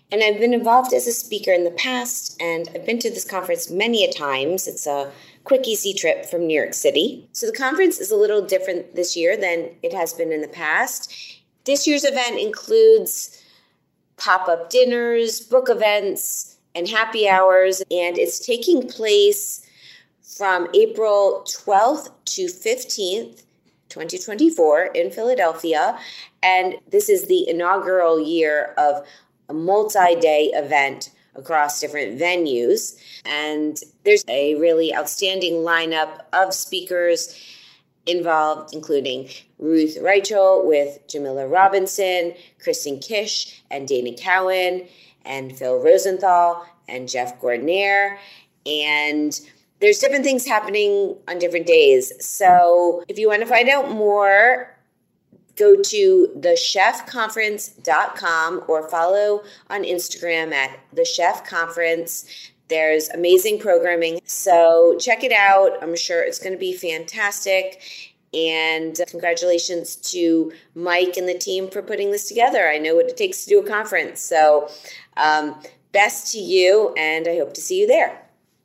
Speaker 3: And I've been involved as a speaker in the past, and I've been to this conference many a times. It's a quick, easy trip from New York City. So the conference is a little different this year than it has been in the past. This year's event includes pop-up dinners, book events, and happy hours, and it's taking place from April twelfth to fifteenth, twenty twenty-four in Philadelphia. And this is the inaugural year of a multi-day event across different venues. And there's a really outstanding lineup of speakers involved, including Ruth Reichel with Jamila Robinson, Kristen Kish and Dana Cowan, and Phil Rosenthal and Jeff Gordonier. And there's different things happening on different days. So if you want to find out more, go to the chef conference dot com or follow on Instagram at the chef conference. There's amazing programming, so check it out. I'm sure it's going to be fantastic. And congratulations to Mike and the team for putting this together. I know what it takes to do a conference. So um, best to you, and I hope to see you there.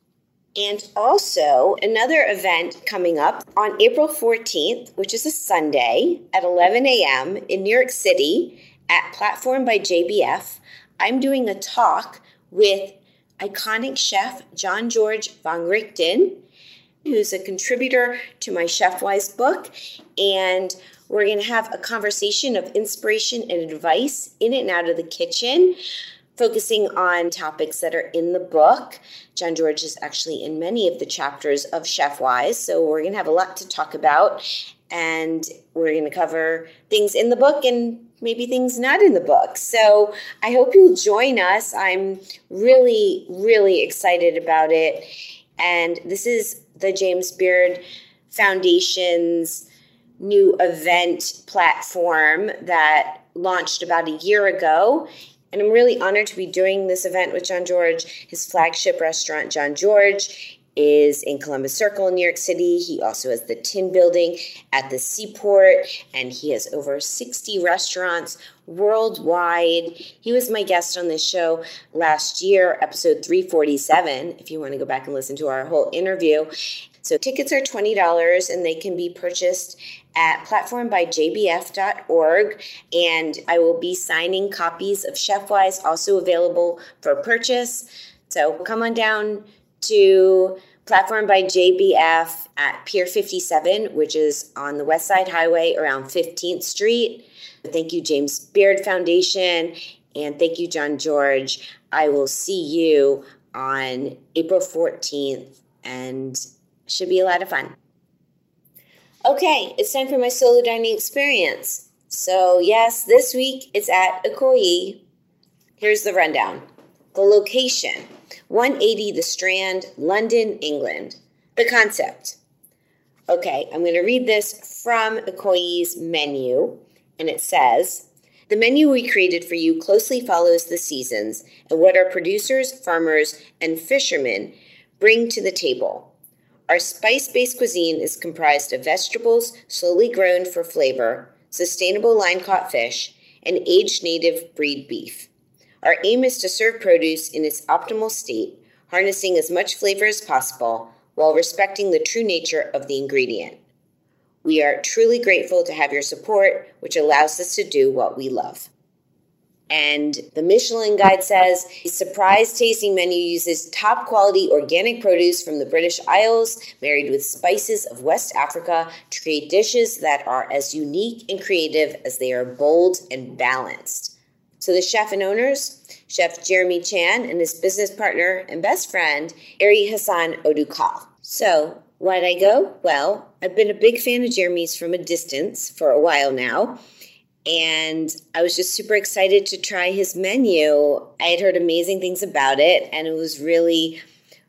Speaker 3: And also another event coming up on April fourteenth, which is a Sunday at eleven a.m. in New York City at Platform by J B F. I'm doing a talk with iconic chef John George von Richten, who's a contributor to my Chefwise book. And we're going to have a conversation of inspiration and advice in and out of the kitchen, focusing on topics that are in the book. John George is actually in many of the chapters of Chefwise, so we're going to have a lot to talk about. And we're going to cover things in the book and maybe things not in the book. So I hope you'll join us. I'm really, really excited about it. And this is the James Beard Foundation's new event platform that launched about a year ago. And I'm really honored to be doing this event with John George. His flagship restaurant, John George, is in Columbus Circle in New York City. He also has the Tin Building at the Seaport, and he has over sixty restaurants worldwide. He was my guest on this show last year, episode three forty-seven, if you want to go back and listen to our whole interview. So tickets are twenty dollars, and they can be purchased at platform by j b f dot org. And I will be signing copies of Chefwise, also available for purchase. So come on down to Platform by J B F at Pier fifty-seven, which is on the West Side Highway around fifteenth Street. Thank you, James Beard Foundation, and thank you, John George. I will see you on April fourteenth, and should be a lot of fun. Okay, it's time for my solo dining experience. So yes, this week it's at Ikoyi. Here's the rundown. The location, one eighty The Strand, London, England. The concept. Okay, I'm going to read this from Ikoyi's menu, and it says, the menu we created for you closely follows the seasons and what our producers, farmers, and fishermen bring to the table. Our spice-based cuisine is comprised of vegetables slowly grown for flavor, sustainable line-caught fish, and aged native breed beef. Our aim is to serve produce in its optimal state, harnessing as much flavor as possible while respecting the true nature of the ingredient. We are truly grateful to have your support, which allows us to do what we love. And the Michelin Guide says, the surprise tasting menu uses top quality organic produce from the British Isles, married with spices of West Africa to create dishes that are as unique and creative as they are bold and balanced. So the chef and owners, Chef Jeremy Chan and his business partner and best friend, Ari Hassan Odukal. So why'd I go? Well, I've been a big fan of Jeremy's from a distance for a while now. And I was just super excited to try his menu. I had heard amazing things about it, and it was really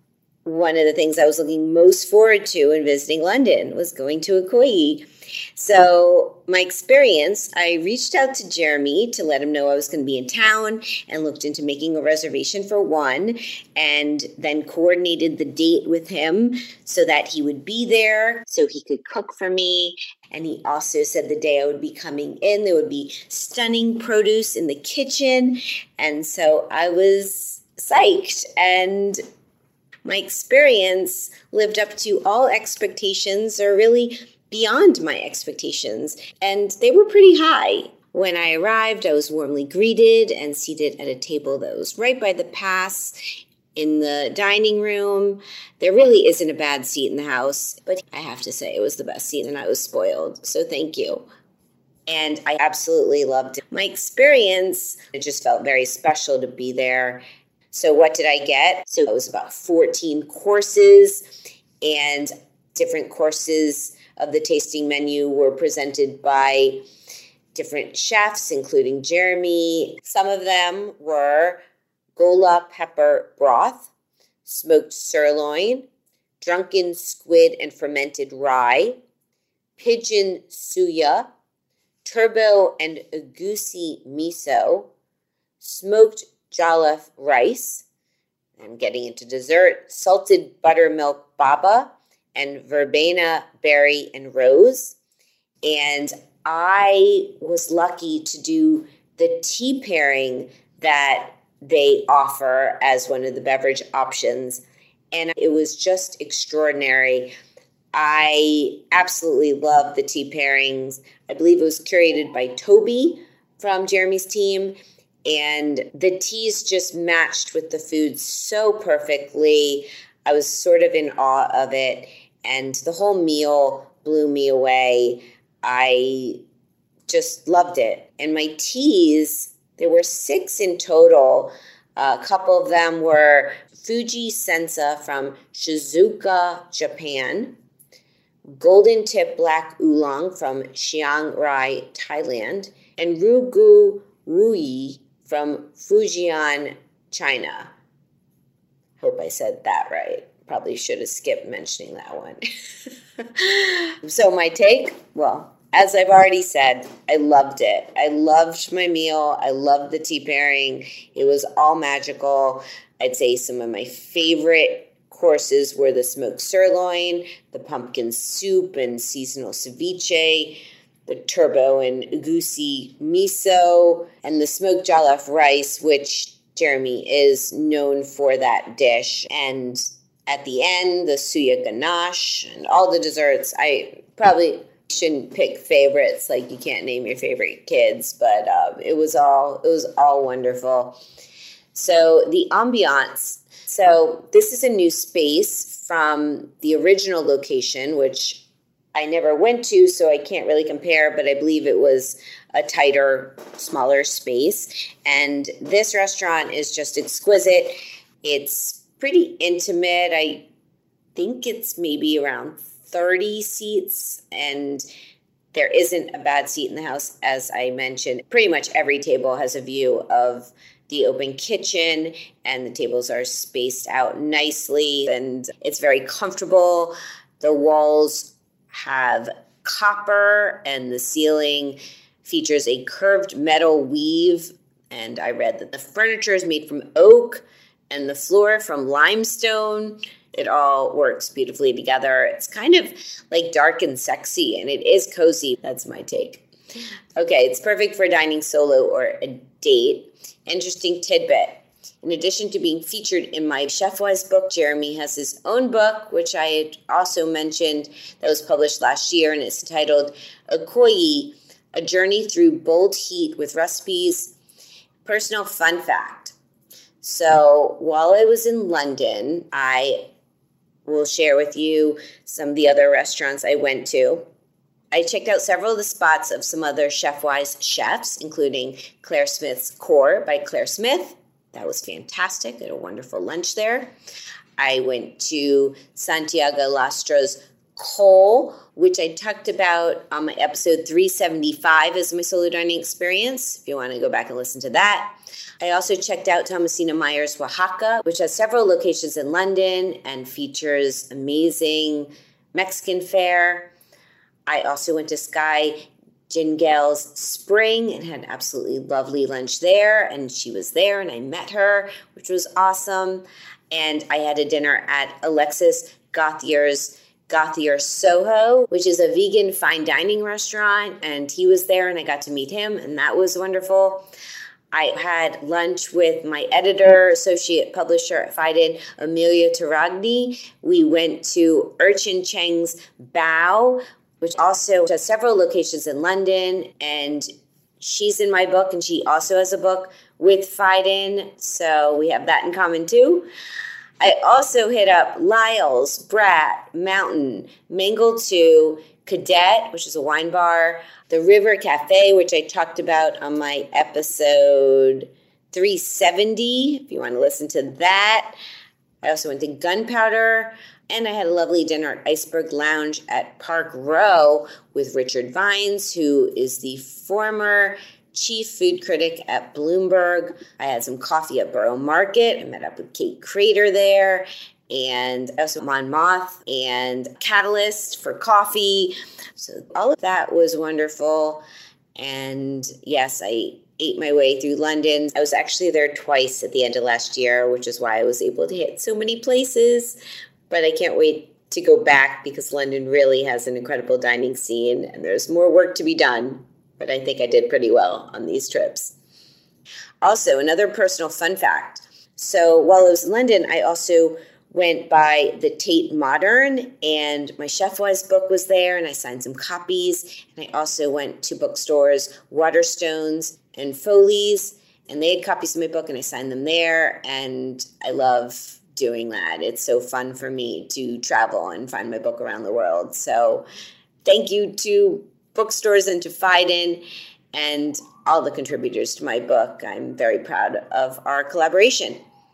Speaker 3: one of the things I was looking most forward to in visiting London was going to Ikoyi. So my experience, I reached out to Jeremy to let him know I was going to be in town and looked into making a reservation for one, and then coordinated the date with him so that he would be there so he could cook for me. And he also said the day I would be coming in, there would be stunning produce in the kitchen. And so I was psyched, and my experience lived up to all expectations, or really beyond my expectations, and they were pretty high. When I arrived, I was warmly greeted and seated at a table that was right by the pass in the dining room. There really isn't a bad seat in the house, but I have to say it was the best seat and I was spoiled, so thank you. And I absolutely loved it. My experience, it just felt very special to be there. So what did I get? So it was about fourteen courses, and different courses of the tasting menu were presented by different chefs, including Jeremy. Some of them were gola pepper broth, smoked sirloin, drunken squid and fermented rye, pigeon suya, turbo and egusi miso, smoked jollof rice. I'm getting into dessert, salted buttermilk baba, and verbena berry and rose. And I was lucky to do the tea pairing that they offer as one of the beverage options. And it was just extraordinary. I absolutely love the tea pairings. I believe it was curated by Toby from Jeremy's team. And the teas just matched with the food so perfectly. I was sort of in awe of it. And the whole meal blew me away. I just loved it. And my teas, there were six in total. A couple of them were Fuji Sensa from Shizuoka, Japan, Golden Tip Black Oolong from Chiang Rai, Thailand, and Rugu Ruyi from Fujian, China. Hope I said that right. Probably should have skipped mentioning that one. So my take, well, as I've already said, I loved it. I loved my meal. I loved the tea pairing. It was all magical. I'd say some of my favorite courses were the smoked sirloin, the pumpkin soup and seasonal ceviche, the turbo and egusi miso, and the smoked jollof rice, which Jeremy is known for that dish. And at the end, the suya ganache and all the desserts. I probably shouldn't pick favorites, like you can't name your favorite kids, but um, it was all it was all wonderful. So the ambiance. So this is a new space from the original location, which I never went to, so I can't really compare, but I believe it was a tighter, smaller space. And this restaurant is just exquisite. It's pretty intimate. I think it's maybe around thirty seats, and there isn't a bad seat in the house, as I mentioned. Pretty much every table has a view of the open kitchen, and the tables are spaced out nicely, and it's very comfortable. The walls have copper, and the ceiling features a curved metal weave, and I read that the furniture is made from oak, and the floor from limestone. It all works beautifully together. It's kind of like dark and sexy, and it is cozy. That's my take. Okay, it's perfect for dining solo or a date. Interesting tidbit. In addition to being featured in my ChefWise book, Jeremy has his own book, which I had also mentioned, that was published last year, and it's titled Ikoyi, A Journey Through Bold Heat with Recipes. Personal fun fact. So while I was in London, I will share with you some of the other restaurants I went to. I checked out several of the spots of some other ChefWise chefs, including Claire Smith's Core by Claire Smith. That was fantastic. I had a wonderful lunch there. I went to Santiago Lastra's Cole, which I talked about on my episode three seventy-five as my solo dining experience, if you want to go back and listen to that. I also checked out Thomasina Myers Oaxaca, which has several locations in London and features amazing Mexican fare. I also went to Sky Jingel's Spring and had absolutely lovely lunch there, and she was there and I met her, which was awesome. And I had a dinner at Alexis Gauthier's Gauthier Soho, which is a vegan fine dining restaurant, and he was there and I got to meet him, and that was wonderful. I had lunch with my editor, associate publisher at Phaidon, Amelia Taragni. We went to Urchin Cheng's Bao, which also has several locations in London, and she's in my book, and she also has a book with Phaidon, so we have that in common too. I also hit up Lyle's, Brat, Mountain, Mangle two, Cadet, which is a wine bar, the River Cafe, which I talked about on my episode three seventy, if you want to listen to that. I also went to Gunpowder, and I had a lovely dinner at Iceberg Lounge at Park Row with Richard Vines, who is the former chief food critic at Bloomberg. I had some coffee at Borough Market. I met up with Kate Crater there, and also Monmouth and Catalyst for coffee. So all of that was wonderful. And yes, I ate my way through London. I was actually there twice at the end of last year, which is why I was able to hit so many places. But I can't wait to go back because London really has an incredible dining scene and there's more work to be done. But I think I did pretty well on these trips. Also, another personal fun fact. So while I was in London, I also went by the Tate Modern, and my Chefwise book was there, and I signed some copies. And I also went to bookstores Waterstones and Foley's, and they had copies of my book, and I signed them there. And I love doing that. It's so fun for me to travel and find my book around the world. So thank you to bookstores and to Phaidon and all the contributors to my book. I'm very proud of our collaboration.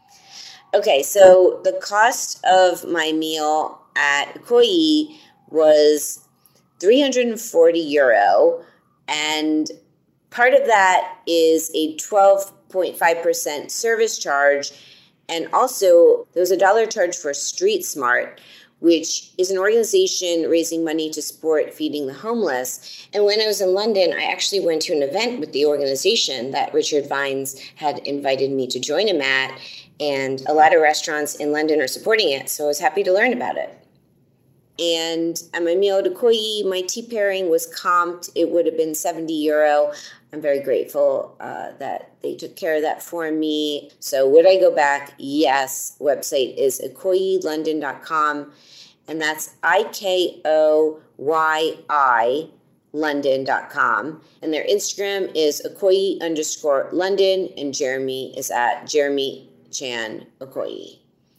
Speaker 3: Okay, so the cost of my meal at Ikoyi was three hundred forty euro, and part of that is a twelve point five percent service charge, and also there was a dollar charge for Street Smart, which is an organization raising money to support feeding the homeless. And when I was in London, I actually went to an event with the organization that Richard Vines had invited me to join him at, and a lot of restaurants in London are supporting it, so I was happy to learn about it. And at my meal at Ikoyi, my tea pairing was comped. It would have been seventy euro. I'm very grateful uh, that they took care of that for me. So would I go back? Yes. Website is ikoyi london dot com, and that's I K O Y I london dot com. And their Instagram is Ikoyi underscore London, and Jeremy is at Jeremy Chan Ikoyi.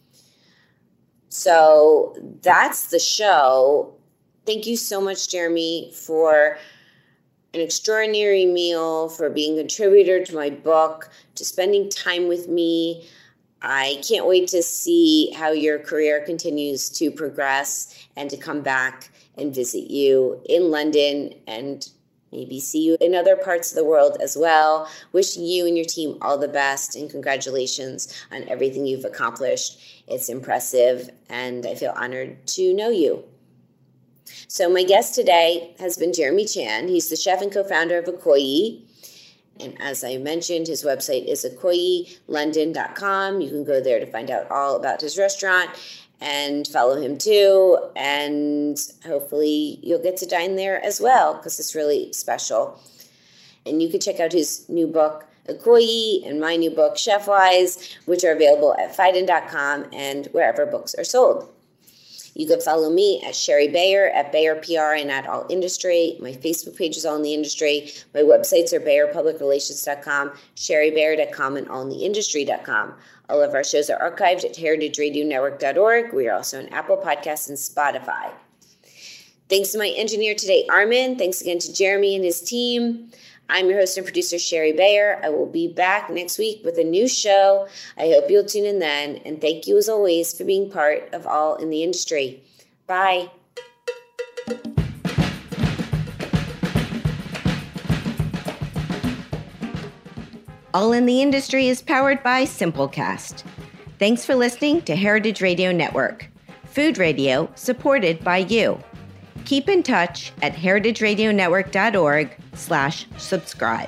Speaker 3: So that's the show. Thank you so much, Jeremy, for an extraordinary meal, for being a contributor to my book, to spending time with me. I can't wait to see how your career continues to progress and to come back and visit you in London and maybe see you in other parts of the world as well. Wishing you and your team all the best, and congratulations on everything you've accomplished. It's impressive, and I feel honored to know you. So my guest today has been Jeremy Chan. He's the chef and co-founder of Ikoyi. And as I mentioned, his website is ikoyi london dot com. You can go there to find out all about his restaurant and follow him too. And hopefully you'll get to dine there as well, because it's really special. And you can check out his new book, Ikoyi, and my new book, Chefwise, which are available at phaidon dot com and wherever books are sold. You can follow me at Sherry Bayer, at Bayer P R, and at All Industry. My Facebook page is All in the Industry. My websites are bayer public relations dot com, sherry bayer dot com, and all in the industry dot com. All of our shows are archived at heritage radio network dot org. We are also on Apple Podcasts and Spotify. Thanks to my engineer today, Armin. Thanks again to Jeremy and his team. I'm your host and producer, Sherry Bayer. I will be back next week with a new show. I hope you'll tune in then. And thank you, as always, for being part of All in the Industry. Bye. All in the Industry is powered by Simplecast. Thanks for listening to Heritage Radio Network, food radio supported by you. Keep in touch at heritageradionetwork.org slash subscribe.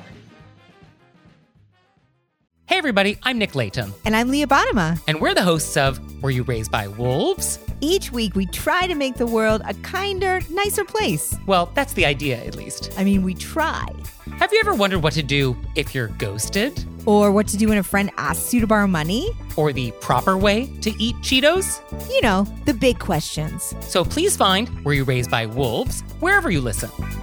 Speaker 13: Hey everybody, I'm Nick Layton.
Speaker 14: And I'm Leah Bottima.
Speaker 13: And we're the hosts of Were You Raised by Wolves?
Speaker 14: Each week we try to make the world a kinder, nicer place.
Speaker 13: Well, that's the idea, at least.
Speaker 14: I mean, we try.
Speaker 13: Have you ever wondered what to do if you're ghosted?
Speaker 14: Or what to do when a friend asks you to borrow money?
Speaker 13: Or the proper way to eat Cheetos?
Speaker 14: You know, the big questions.
Speaker 13: So please find Were You Raised by Wolves wherever you listen.